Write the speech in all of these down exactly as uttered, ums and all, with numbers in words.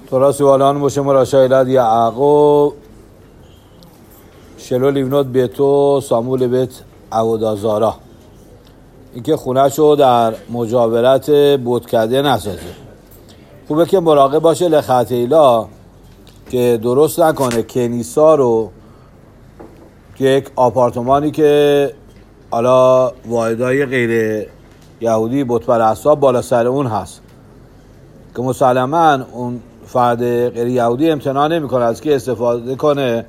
תורה סיוולן משה מרשה ילד יעקב שלא לבנות ביתו سامو לבית عبودازارا. اینکه خونه شو در مجاورت بتکده نسازه. خوبه که مراقب باشه لخطیلا که درست نکنه کنیسا رو که یک آپارتمانی که حالا واحدهای غیر یهودی بت پرستا بالا سر اون هست که مسلماً اون فرد غیر یهودی امتناع نمی‌کنه از که استفاده کنه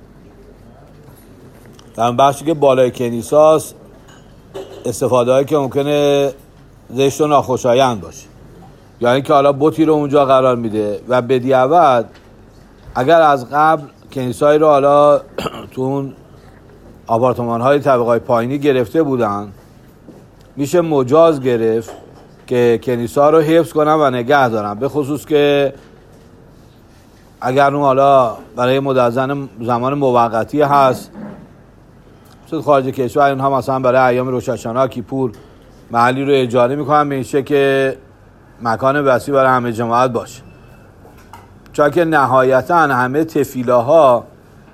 در بخشی که بالای کنیساست، استفاده هایی که ممکنه زشت و ناخوشایند باشه، یعنی که حالا بتی رو اونجا قرار میده و بدیعوت اگر از قبل کنیسایی رو حالا تو اون آپارتمان های طبقه پایینی گرفته بودن، میشه مجاز گرفت که کنیسا رو حفظ کنن و نگه دارن، به خصوص که اگر اون حالا برای مدت زمان موقتی هست مثل خارج کشور، اینها مثلا برای ایام روش الشنا کیپور محلی رو اجاره میکنن به این شکل که مکان وسیع برای همه جماعت باشه، چون که نهایتا همه تفیلاها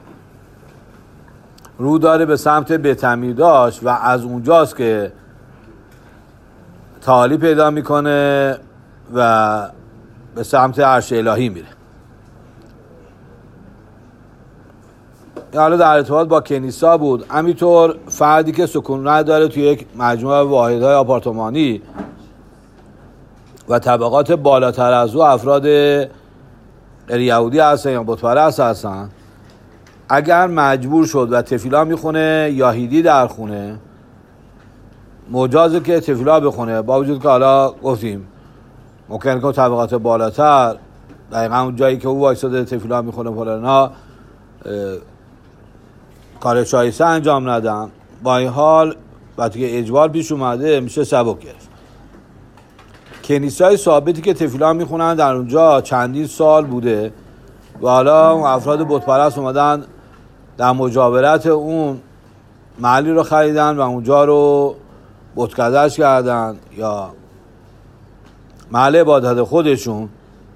رو داره به سمت بیت حمیداش و از اونجاست که تعالی پیدا میکنه و به سمت عرش الهی میره. حالا در ارتباط با کنیسا بود. همینطور فردی که سکون نداره توی یک مجموعه واحدهای آپارتمانی و طبقات بالاتر از او افراد غیر یهودی هستن یا بت پرست هستن، اگر مجبور شد و تفیلا میخونه یاهیدی در خونه، مجازه که تفیلا بخونه، با وجود که حالا گفتیم ممکنه که طبقات بالاتر دقیقا اون جایی که او وایساده تفیلا میخونه فلانا کار شایسته انجام ندن، با این حال وقتی که اجبار پیش اومده میشه سبک گرفت. کنیسای ثابتی که تفیلا میخونن در اونجا چندین سال بوده و حالا اون افراد بت پرست اومدن در مجاورت اون محلی رو خریدن و اونجا رو بتکده‌اش کردن یا محل عبادت خودشون.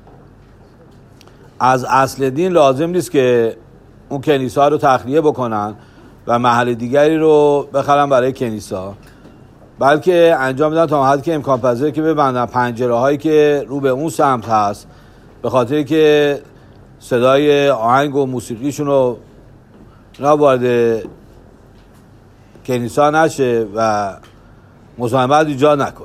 از اصل دین لازم نیست که اون کنیسا رو تخلیه بکنن و محل دیگری رو بخرن برای کنیسا، بلکه انجام میدن تا حدی که امکان پذیره که ببندن پنجره هایی که رو به اون سمت هست، به خاطر که صدای آهنگ و موسیقیشون رو وارد کنیسا نشه و مزاحمت ایجاد نکنه.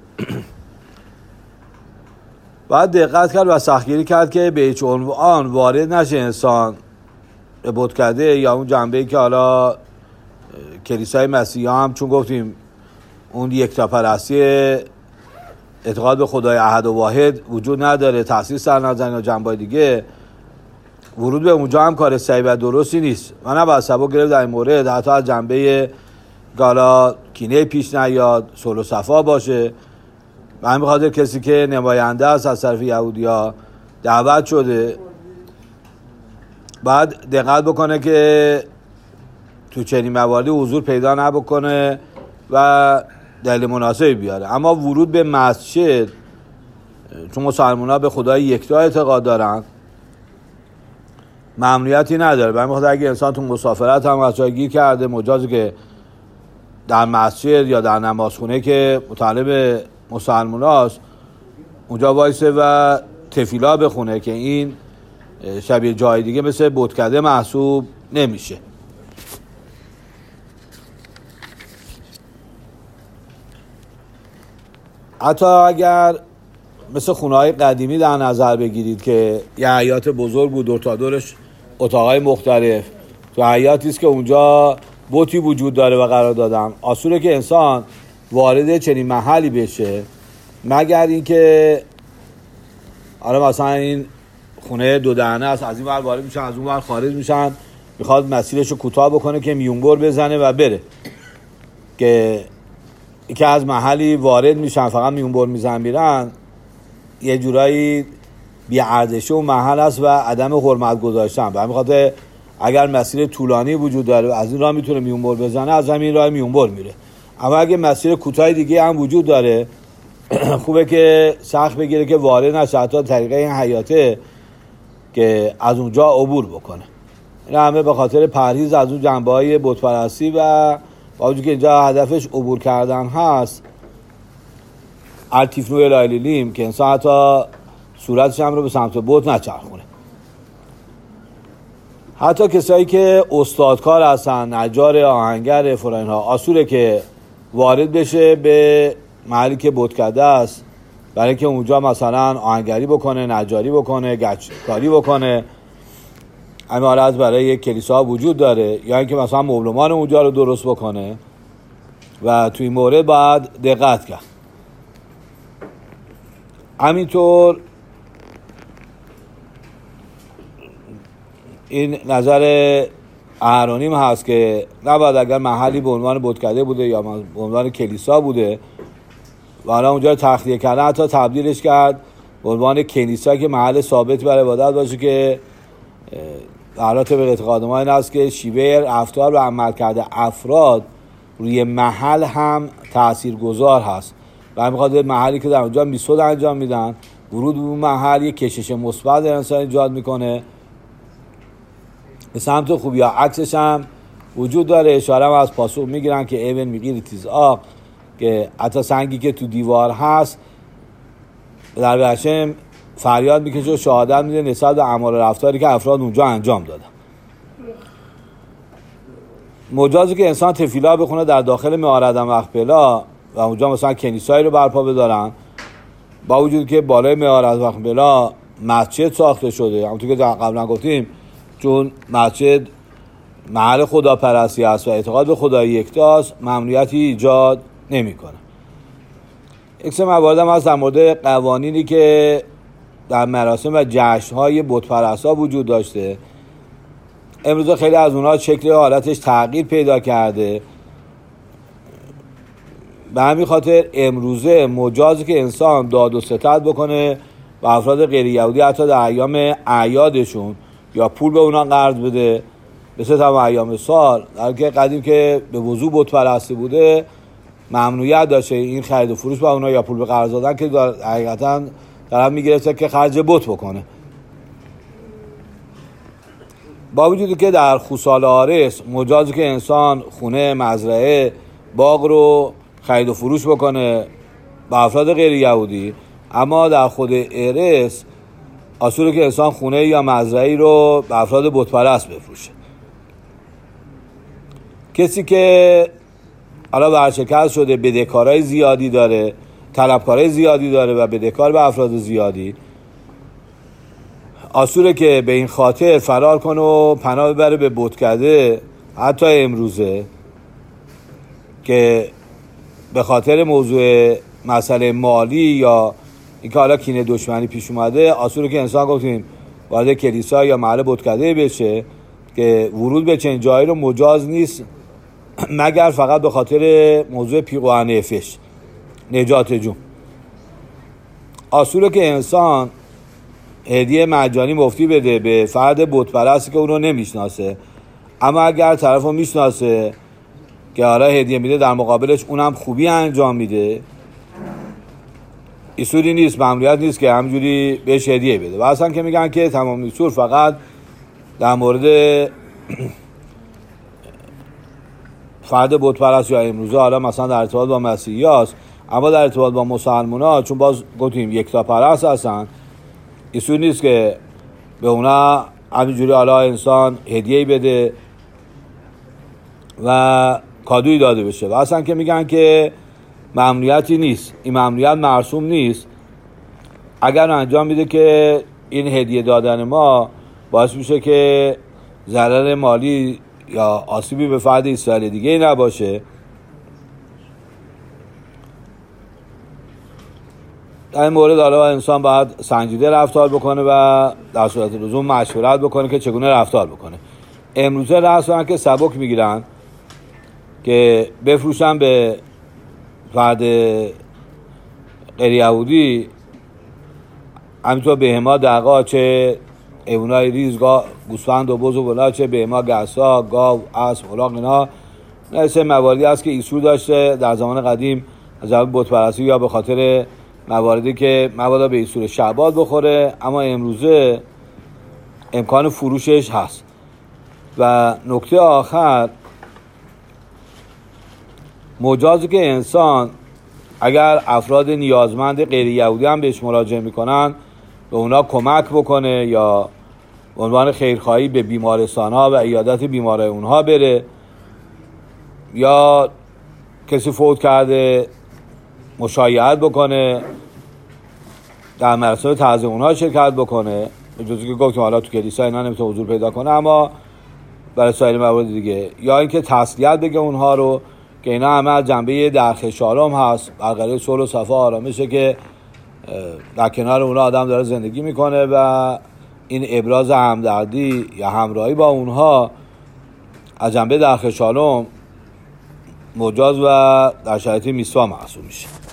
باید دقت کرد و سختگیری کرد که به هیچ عنوان وارد نشه انسان به بتکده یا اون جنبه‌ای که حالا کلیسای مسیحی هم، چون گفتیم اون یکتا پرستی اعتقاد به خدای احد و واحد وجود نداره، تأسیس سر نزن یا جنبه‌های دیگه، ورود به اونجا هم کار صحیح و درستی نیست و نباید سبک گرفت در این مورد، حتی از جنبه حالا کینه پیش نیاد، صلح و صفا باشه. و همین خاطر کسی که نماینده است از طرف یهودی‌ها دعوت شده باید دقت بکنه که تو چنین مواردی حضور پیدا نبکنه و دلیل مناسبی بیاره. اما ورود به مسجد، چون مسلمان‌ها به خدای یکتا اعتقاد دارن، ممنوعیتی نداره. برای خاطر اگه انسان تو مسافرت هم از جای گیر کرده، مجازه که در مسجد یا در نمازخونه که متعلق مسلمان‌هاست اونجا وایسه و تفیلا بخونه که این شبیه جای دیگه مثل بتکده محسوب نمیشه. حتی اگر مثل خونه‌های قدیمی در نظر بگیرید که یه حیاط بزرگ بود، دور تا دورش اتاقای مختلف، تو حیاطی است که اونجا بتی وجود داره و قرار دادن، اصوله که انسان وارد چنین محلی بشه مگر اینکه حالا مثلا این خونه دو دهنه است، از این ور وارد میشن از اون ور خارج میشن، میخواد مسیرش رو کوتاه بکنه که میونبر بزنه و بره، که که از محلی وارد میشن فقط میونبر میزن میرن، یه جورایی بی‌ارزشی اون محل است و عدم حرمت گذاشتن. به همین خاطر اگر مسیر طولانی وجود داره از این راه میتونه میونبر بزنه، از همین راه میونبر میره. اما اگه مسیر کوتاه دیگه هم وجود داره خوبه که سخت بگیره که وارد نشه، حتی طریقه این حیاته که از اونجا عبور بکنه. این همه به خاطر پرهیز از اون جنبه‌های بت‌پرستی و با وجود که اینجا هدفش عبور کردن هست، التیفنو الایلیلیم، که انسان حتی صورتش هم رو به سمت بت نچرخونه. حتی کسایی که استادکار هستن، نجار، آهنگر، فلان اینها، آسوره که وارد بشه به محلی که بتکده است، برای اینکه اونجا مثلا آهنگری بکنه، نجاری بکنه، گچکاری بکنه. امارت برای یک کلیسا وجود داره، یا اینکه مثلا مبلمان اونجا رو درست بکنه و توی این مورد باید دقت کرد. همینطور این نظر اهرونیم هست که نباید اگر محلی به عنوان بتکده بوده یا به عنوان کلیسا بوده و حالا اونجا رو تخلیه کرده، حتی تبدیلش کرد به عنوان کلیسا که محل ثابت برای عبادت باشه، که در به اعتقاد ما این است که شیوه رفتار و عمل کرده افراد روی محل هم تاثیرگذار هست و همین خاطر محلی که در اونجا میثود انجام میدن، ورود به اون محل یک کشش مثبت در انسان ایجاد میکنه به سمت خوبی. ها عکسش هم وجود داره، اشاره هم از پاسخ میگیرن که ایون میگیری تیز آق، که حتی سنگی که تو دیوار هست در بحشم فریاد میکشه و شهادت میده نسبت به اعمال و رفتاری که افراد اونجا انجام دادن. مجازی که انسان تفیلا بخونه در داخل معارض مقبلا و اونجا مثلا کنیسایی رو برپا بدارن، با وجود که بالای معارض مقبلا مسجد ساخته شده، همونطور که قبلا گفتیم، چون مسجد محل خداپرستی است و اعتقاد به خدای یکتاست، ممنوعیتی ایجاد نمیکنه. یک سری موارد هم هست در مورد قوانینی که در مراسم و جشن‌های بت‌پرستا وجود داشته. امروز خیلی از اونها شکل حالتش تغییر پیدا کرده. به همین خاطر امروزه مجازی که انسان داد و ستد بکنه و افراد غیر یهودی حتی در ایام اعیادشون یا پول به اونا قرض بده، مثل تمام ایام سال، در که قدیم که به وضوح بت‌پرستی بوده ممنوعیت داشته این خرید و فروش با اونا یا پول به قرض دادن، که حقیقتاً طرف میگرفته که خرج بت بکنه. با وجودی که در خوسال آرس مجازی که انسان خونه، مزرعه، باغ رو خرید و فروش بکنه با افراد غیر یهودی، اما در خود ارس اصولی که انسان خونه یا مزرعی رو به افراد بت‌پرست بفروشه. کسی که حالا ورشکست شده، بدهکارای زیادی داره، طلبکارای زیادی داره و بدهکار به افراد زیادی، اصوله که به این خاطر فرار کنه و پناه ببره به بتکده. حتی امروزه که به خاطر موضوع مسئله مالی یا اینکه حالا کینه دشمنی پیش اومده، اصوله که انسان گفتیم وارد کلیسا یا محل بتکده بشه که ورود به چنین جایی رو مجاز نیست مگر فقط به خاطر موضوع پیقوه نفش، نجات جون. اصوله که انسان هدیه مجانی مفتی بده به فرد بت‌پرستی که اون رو نمیشناسه، اما اگر طرف رو میشناسه که حالا هدیه میده در مقابلش اونم خوبی انجام میده، ایسوری نیست، ممنوعیت نیست که همجوری بهش هدیه بده. و اصلا که میگن که تمام ایسور فقط در مورد فرد بت‌پرست یا امروزه حالا مثلا در ارتباط با مسیحی هست، اما در ارتباط با مسلمان ها چون باز گفتیم یکتا پرست هستن، ایسور نیست که به اونا همینجوری حالا انسان هدیه‌ای بده و کادویی داده بشه. و اصلا که میگن که ممنوعیتی نیست، این ممنوعیت مرسوم نیست اگر انجام میده که این هدیه دادن ما باعث میشه که ضرر مالی یا آسیبی به فرد اسرائیل دیگه نباشه. در این مورد حالا انسان باید سنجیده رفتار بکنه و در صورت لزوم مشورت بکنه که چگونه رفتار بکنه. امروزه رسما که سبک میگیرن که بفروشن به فرد غیر یهودی، همینطور بهما، دقا، چه ایونای ریز، گوسفند و بز و بلا، چه بهما، گسا، گاو، اسب، الاغ، اینا نسه مواردی است که ایسور داشته در زمان قدیم از جانب بت‌پرستی یا به خاطر مواردی که مبادا به ایسور شعبات بخوره. اما امروزه امکان فروشش هست. و نکته آخر، مجازی که انسان اگر افراد نیازمند غیر یهودی هم بهش مراجعه میکنن به اونا کمک بکنه یا به عنوان خیرخواهی به بیمارستان ها و عیادت بیمارای اونها بره، یا کسی فوت کرده مشایعت بکنه، در مراسم تعزیه اونها شرکت بکنه، اجازه که گفتم حالا تو کلیسا اینا نمیتونه حضور پیدا کنه اما برای سایر موارد دیگه، یا اینکه تسلیت بگه اونها رو که اینا همه از جنبه درخشش آرام هست، برقراری صلح و صفا آرامشه که در کنار اونها آدم داره زندگی میکنه و این ابراز همدردی یا همراهی با اونها از جنبه درخشش آرام مجاز و در شرایط میثوا محسوب میشه.